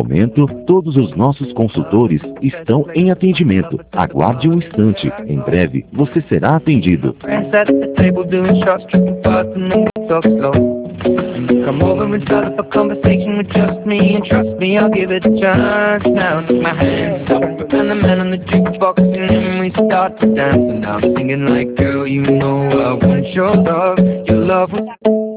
momento, todos os nossos consultores estão em atendimento. Aguarde um instante. Em breve, você será atendido. Come over and start up a conversation with just me, and trust me, I'll give it a chance. Now take my hands up, and the man on the jukebox, and then we start to dance. And I'm singing like, girl, you know I want your love. Your love.